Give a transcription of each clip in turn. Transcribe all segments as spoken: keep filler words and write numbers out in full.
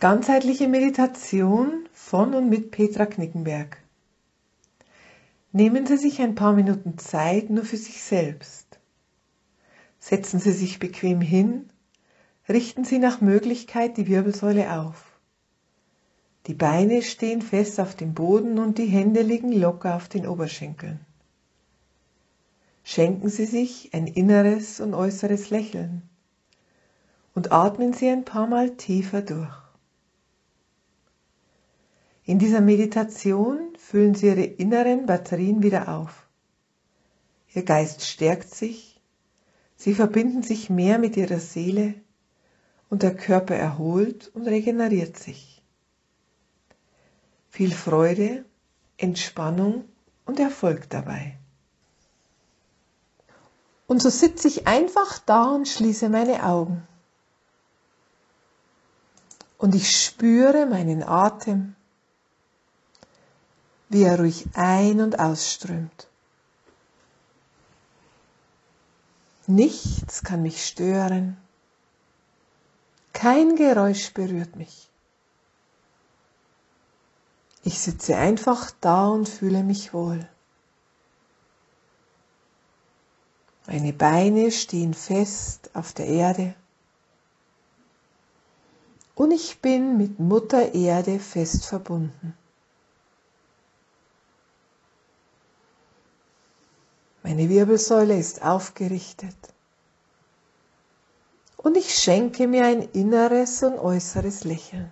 Ganzheitliche Meditation von und mit Petra Knickenberg. Nehmen Sie sich ein paar Minuten Zeit nur für sich selbst. Setzen Sie sich bequem hin, richten Sie nach Möglichkeit die Wirbelsäule auf. Die Beine stehen fest auf dem Boden und die Hände liegen locker auf den Oberschenkeln. Schenken Sie sich ein inneres und äußeres Lächeln und atmen Sie ein paar Mal tiefer durch. In dieser Meditation füllen Sie Ihre inneren Batterien wieder auf. Ihr Geist stärkt sich, Sie verbinden sich mehr mit Ihrer Seele und der Körper erholt und regeneriert sich. Viel Freude, Entspannung und Erfolg dabei. Und so sitze ich einfach da und schließe meine Augen. Und ich spüre meinen Atem, wie er ruhig ein- und ausströmt. Nichts kann mich stören. Kein Geräusch berührt mich. Ich sitze einfach da und fühle mich wohl. Meine Beine stehen fest auf der Erde und ich bin mit Mutter Erde fest verbunden. Meine Wirbelsäule ist aufgerichtet und ich schenke mir ein inneres und äußeres Lächeln.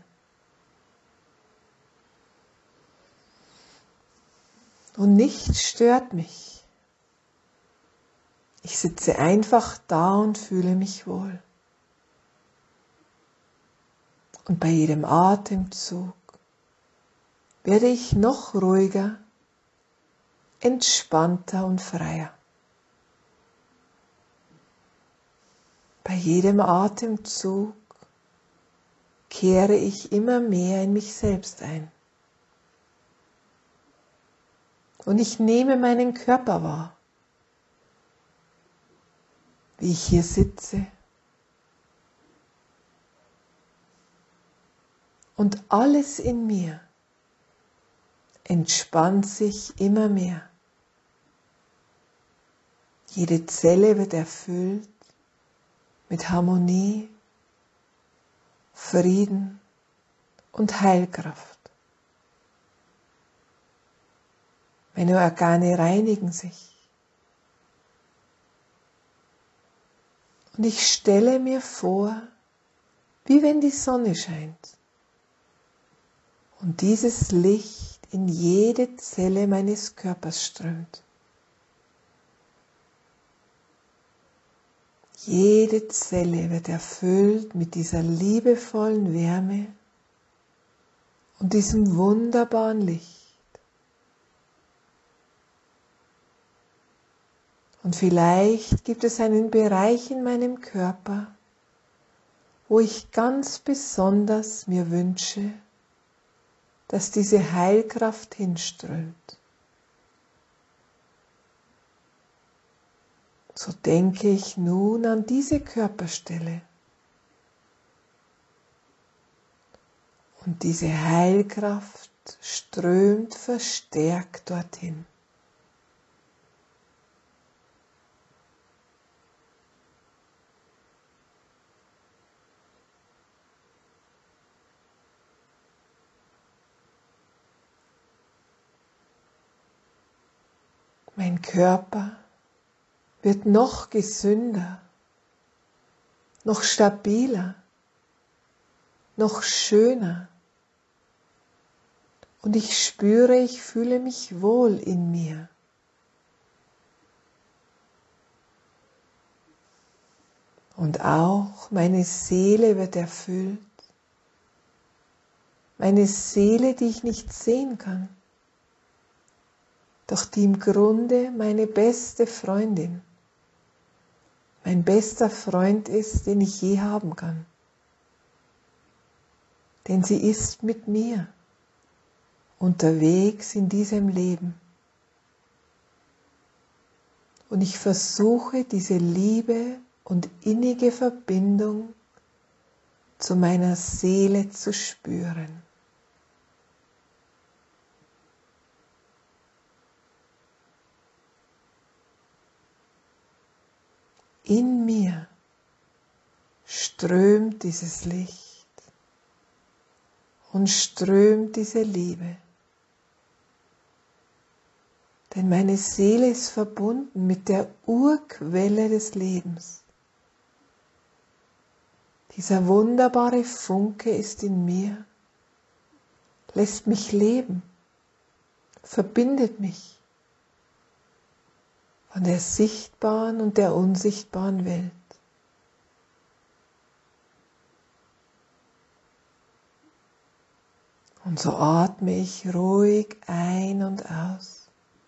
Und nichts stört mich. Ich sitze einfach da und fühle mich wohl. Und bei jedem Atemzug werde ich noch ruhiger, entspannter und freier. Bei jedem Atemzug kehre ich immer mehr in mich selbst ein. Und ich nehme meinen Körper wahr, wie ich hier sitze. Und alles in mir entspannt sich immer mehr. Jede Zelle wird erfüllt mit Harmonie, Frieden und Heilkraft. Meine Organe reinigen sich. Und ich stelle mir vor, wie wenn die Sonne scheint und dieses Licht in jede Zelle meines Körpers strömt. Jede Zelle wird erfüllt mit dieser liebevollen Wärme und diesem wunderbaren Licht. Und vielleicht gibt es einen Bereich in meinem Körper, wo ich ganz besonders mir wünsche, dass diese Heilkraft hinströmt. So denke ich nun an diese Körperstelle. Und diese Heilkraft strömt verstärkt dorthin. Mein Körper wird noch gesünder, noch stabiler, noch schöner. Und ich spüre, ich fühle mich wohl in mir. Und auch meine Seele wird erfüllt. Meine Seele, die ich nicht sehen kann, doch die im Grunde meine beste Freundin, mein bester Freund ist, den ich je haben kann. Denn sie ist mit mir unterwegs in diesem Leben. Und ich versuche, diese Liebe und innige Verbindung zu meiner Seele zu spüren. In mir strömt dieses Licht und strömt diese Liebe. Denn meine Seele ist verbunden mit der Urquelle des Lebens. Dieser wunderbare Funke ist in mir, lässt mich leben, verbindet mich von der sichtbaren und der unsichtbaren Welt. Und so atme ich ruhig ein und aus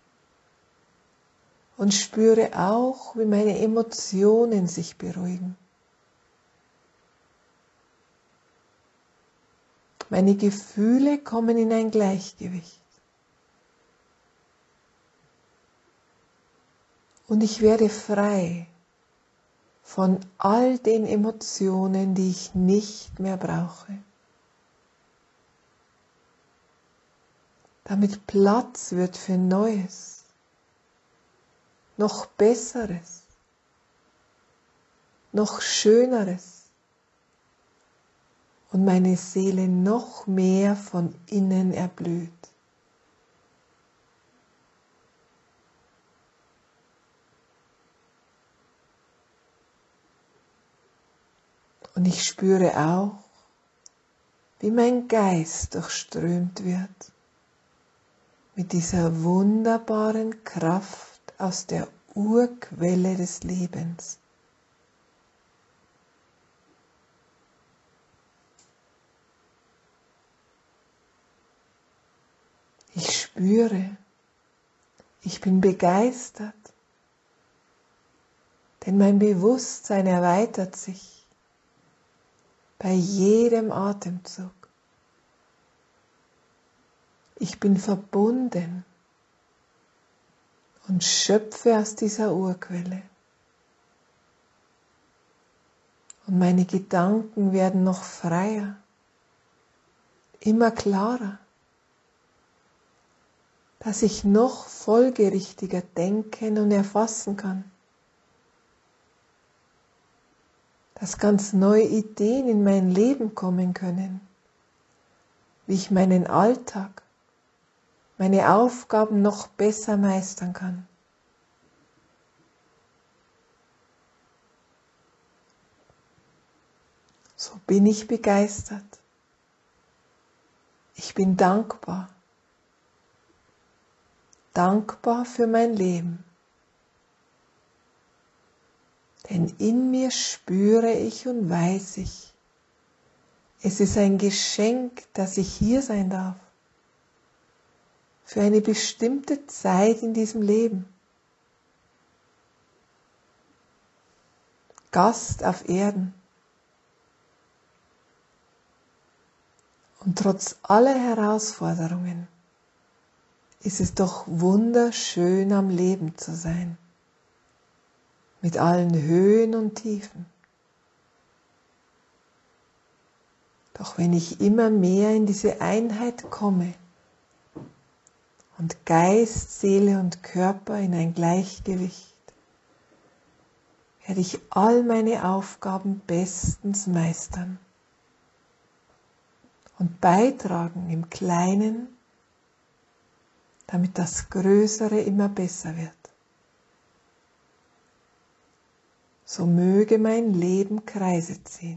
und spüre auch, wie meine Emotionen sich beruhigen. Meine Gefühle kommen in ein Gleichgewicht. Und ich werde frei von all den Emotionen, die ich nicht mehr brauche. Damit Platz wird für Neues, noch Besseres, noch Schöneres und meine Seele noch mehr von innen erblüht. Und ich spüre auch, wie mein Geist durchströmt wird mit dieser wunderbaren Kraft aus der Urquelle des Lebens. Ich spüre, ich bin begeistert, denn mein Bewusstsein erweitert sich bei jedem Atemzug. Ich bin verbunden und schöpfe aus dieser Urquelle. Und meine Gedanken werden noch freier, immer klarer, dass ich noch folgerichtiger denken und erfassen kann. Dass ganz neue Ideen in mein Leben kommen können, wie ich meinen Alltag, meine Aufgaben noch besser meistern kann. So bin ich begeistert. Ich bin dankbar. Dankbar für mein Leben. Denn in mir spüre ich und weiß ich, es ist ein Geschenk, dass ich hier sein darf. Für eine bestimmte Zeit in diesem Leben. Gast auf Erden. Und trotz aller Herausforderungen ist es doch wunderschön, am Leben zu sein. Mit allen Höhen und Tiefen. Doch wenn ich immer mehr in diese Einheit komme und Geist, Seele und Körper in ein Gleichgewicht, werde ich all meine Aufgaben bestens meistern und beitragen im Kleinen, damit das Größere immer besser wird. So möge mein Leben Kreise ziehen.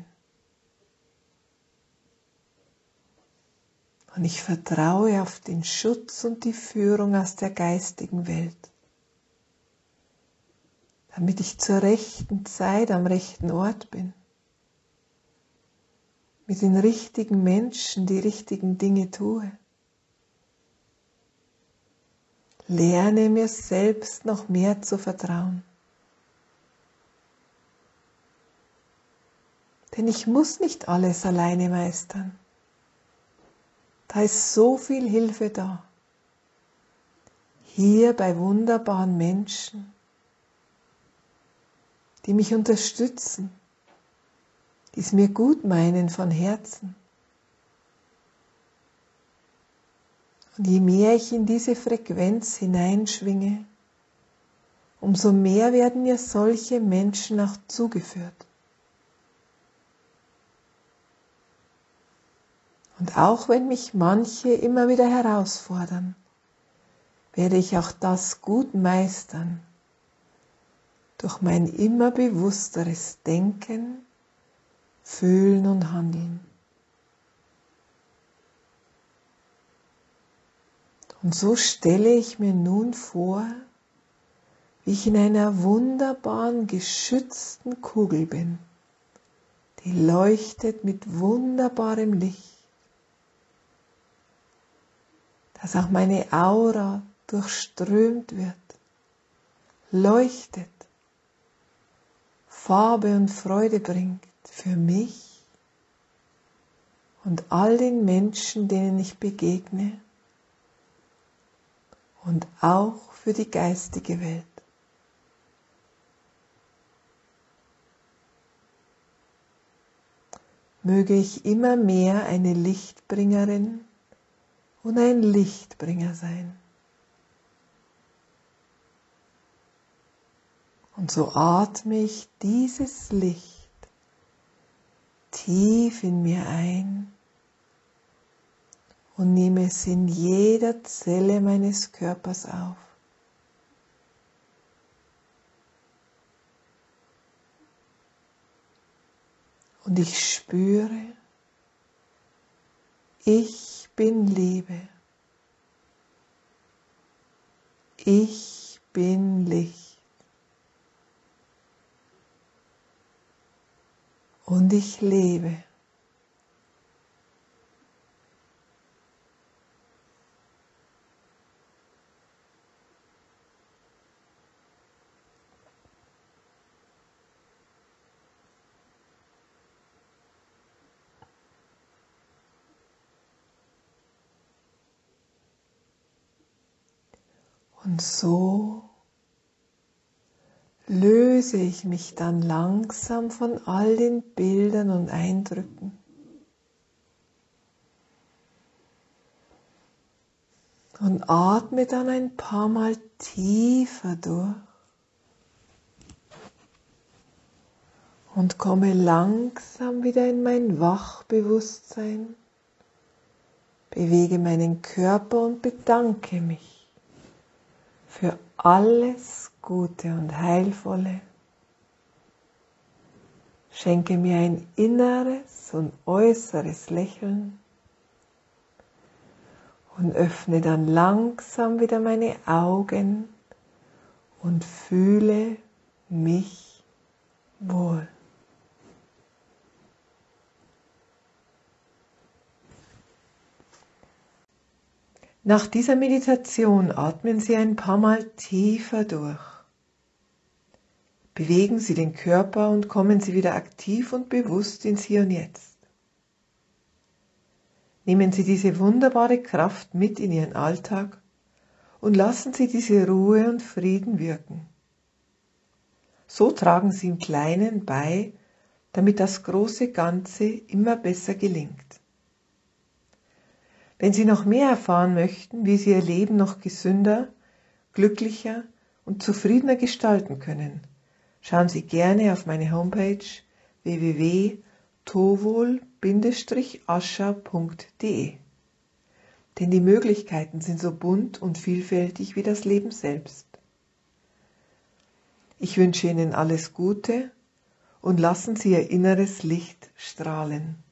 Und ich vertraue auf den Schutz und die Führung aus der geistigen Welt, damit ich zur rechten Zeit am rechten Ort bin, mit den richtigen Menschen die richtigen Dinge tue. Lerne mir selbst noch mehr zu vertrauen. Denn ich muss nicht alles alleine meistern. Da ist so viel Hilfe da. Hier bei wunderbaren Menschen, die mich unterstützen, die es mir gut meinen von Herzen. Und je mehr ich in diese Frequenz hineinschwinge, umso mehr werden mir solche Menschen auch zugeführt. Und auch wenn mich manche immer wieder herausfordern, werde ich auch das gut meistern, durch mein immer bewussteres Denken, Fühlen und Handeln. Und so stelle ich mir nun vor, wie ich in einer wunderbaren, geschützten Kugel bin, die leuchtet mit wunderbarem Licht, dass auch meine Aura durchströmt wird, leuchtet, Farbe und Freude bringt für mich und all den Menschen, denen ich begegne und auch für die geistige Welt. Möge ich immer mehr eine Lichtbringerin und ein Lichtbringer sein. Und so atme ich dieses Licht tief in mir ein und nehme es in jeder Zelle meines Körpers auf. Und ich spüre, ich bin Liebe. Ich bin Licht. Und ich lebe. Und so löse ich mich dann langsam von all den Bildern und Eindrücken. Und atme dann ein paar Mal tiefer durch und komme langsam wieder in mein Wachbewusstsein, bewege meinen Körper und bedanke mich für alles Gute und Heilvolle. Schenke mir ein inneres und äußeres Lächeln und öffne dann langsam wieder meine Augen und fühle mich wohl. Nach dieser Meditation atmen Sie ein paar Mal tiefer durch. Bewegen Sie den Körper und kommen Sie wieder aktiv und bewusst ins Hier und Jetzt. Nehmen Sie diese wunderbare Kraft mit in Ihren Alltag und lassen Sie diese Ruhe und Frieden wirken. So tragen Sie im Kleinen bei, damit das große Ganze immer besser gelingt. Wenn Sie noch mehr erfahren möchten, wie Sie Ihr Leben noch gesünder, glücklicher und zufriedener gestalten können, schauen Sie gerne auf meine Homepage w w w punkt towol Bindestrich ascha punkt de. Denn die Möglichkeiten sind so bunt und vielfältig wie das Leben selbst. Ich wünsche Ihnen alles Gute und lassen Sie Ihr inneres Licht strahlen.